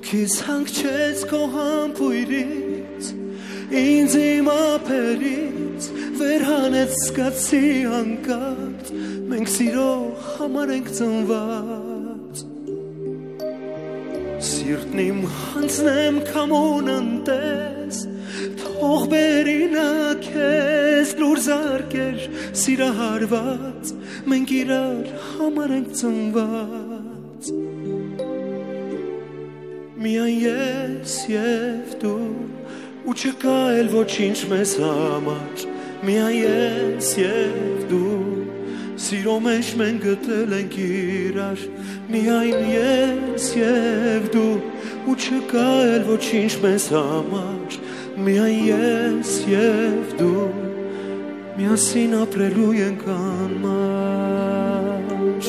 Քեզ հանգչեց քո համբույրից, ինձ իմ ափերից, վերհանեց զգացի հանկարծ, մենք սիրո համար ենք ծնված։ Սիրտն իմ հանձնեմ քամուն ընտես, թող բերի նա քեզ լուր զարկեր սիրահարված, մենք իրար համար ենք ծնված։ Միայն ես և դու, ու չկա էլ ոչինչ մեզ համար, միայն ես և դու, սիրո մեջ մենք գտել ենք իրար, միայն ես և դու, ու չկա էլ ոչինչ մեզ համար, միայն ես և դու, միասին ապրելու ենք անմար։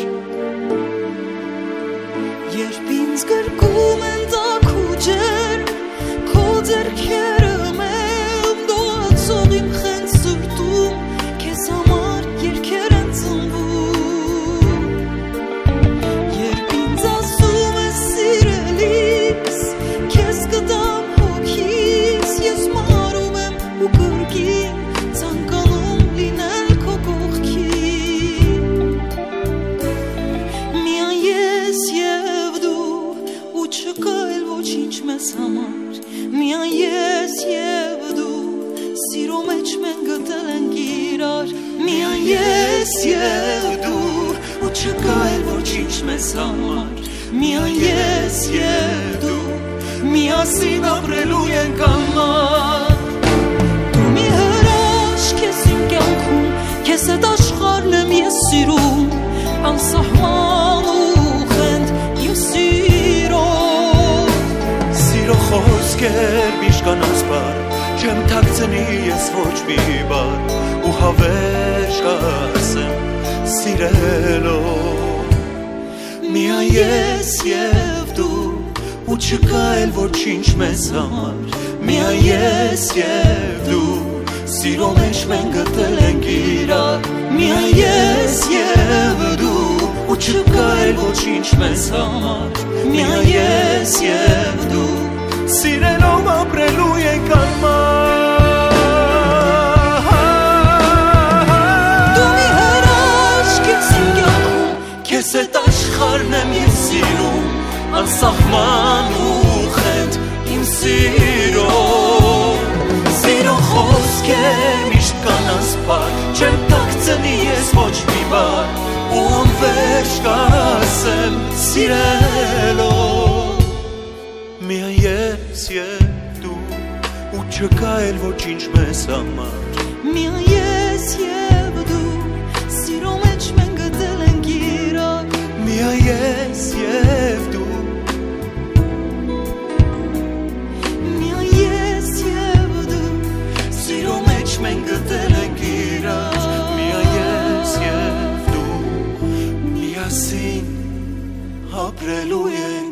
Երբ ինձ գրկում են տաքու ջերմ, քո ձեռքերը մեմ դոացող իմ խենթ սրտում, քեզ համար երգեր են ծնվում։ Երբ ինձ ասում ես սիրելիս, քեզ կտամ հոգիս, ես մարում եմ ու կրկին ցանկանում լինել քո կողքին։ Միայն ես և դու, ու չկա էլ ոչինչ մեզ համար, միայն ես և դու, սիրո մեջ մենք գտել ենք իրար, միայն ես և դու, ու չկա էլ ոչինչ մեզ համար, միայն ես և դու, միասին ապրելու ենք անմար։ Դու մի հրաշք ես իմ կյանքում, քեզ հետ աշխարհն եմ ես սիրում, անսահման ու խենթ իմ սիրո։ Սիրո խոսքեր միշտ կանանցբար, չեմ թաքցնի ես ոչ մի բան, ու հավերժ կասեմ սիրելով։ Միայն ես և դու, ու չկա էլ ոչինչ մեզ համար, միայն ես և դու, սիրո մեջ մենք գտել ենք իրար, միայն ես և դու, ու չկա էլ ոչինչ մեզ համար, միայն ես և դու, սիրելով ապրելու ենք անմար։ Դու մի հրաշք ես իմ կյանքում, Քեզ հետ աշխարհն եմ ես սիրում, անսահման ու խենթ իմ սիրո։ Սիրո խոսքեր միշտ կանանցբար, չեմ թաքցնի ես ոչ մի բան, ու անվերջ կասեմ սիրելով։ Միայն ես և դու, ու չկա էլ ոչինչ մեզ համար, միայն ես և դու, սիրո մեջ մենք գտել ենք իրար, միայն ես և դու, միայն ես և դու, սիրո մեջ մենք գտել ենք իրար, միայն ես և դու, միասին ապրելու ենք